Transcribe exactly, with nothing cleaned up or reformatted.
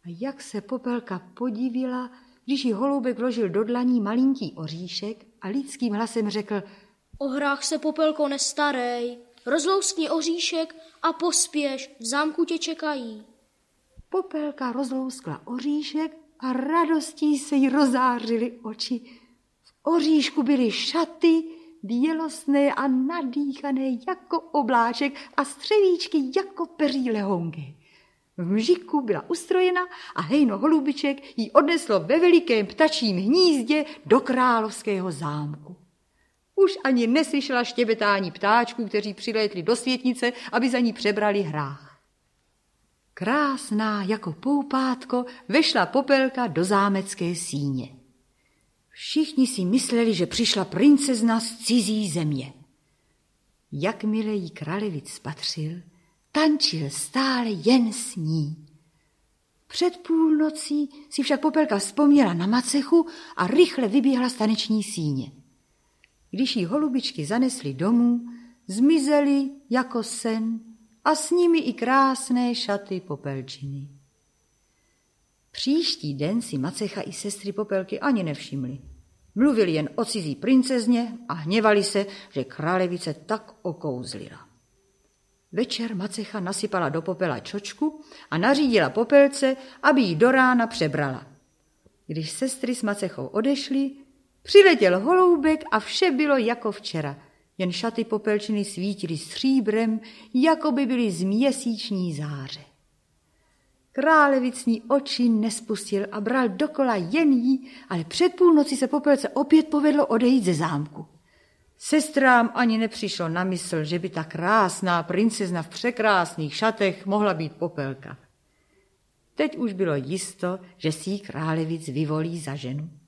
A jak se Popelka podivila, když jí Holoubek vložil do dlaní malinký oříšek a lidským hlasem řekl: O hrách se, Popelko, nestarej, rozlouskni oříšek a pospěš, v zámku tě čekají. Popelka rozlouskla oříšek a radostí se jí rozářily oči. V oříšku byly šaty, bělostné a nadýchané jako obláček a střevíčky jako peří lehonky. V mžiku byla ustrojena a hejno holubiček jí odneslo ve velikém ptačím hnízdě do královského zámku. Už ani neslyšela štěbetání ptáčků, kteří přilétli do světnice, aby za ní přebrali hrách. Krásná jako poupátko vešla Popelka do zámecké síně. Všichni si mysleli, že přišla princezna z cizí země. Jakmile jí kralevic spatřil, tančil stále jen s ní. Před půlnocí si však Popelka vzpomněla na macechu a rychle vyběhla z taneční síně. Když jí holubičky zanesly domů, zmizely jako sen a s nimi i krásné šaty Popelčiny. Příští den si macecha i sestry Popelky ani nevšimly. Mluvili jen o cizí princezně a hněvali se, že králevice tak okouzlila. Večer macecha nasypala do popela čočku a nařídila Popelce, aby ji do rána přebrala. Když sestry s macechou odešly, přiletěl Holoubek a vše bylo jako včera, jen šaty Popelčiny svítily stříbrem, jako by byly z měsíční záře. Králevicní oči nespustil a bral dokola jen jí, ale před půlnocí se Popelce opět povedlo odejít ze zámku. Sestrám ani nepřišlo na mysl, že by ta krásná princezna v překrásných šatech mohla být Popelka. Teď už bylo jisto, že si ji králevic vyvolí za ženu.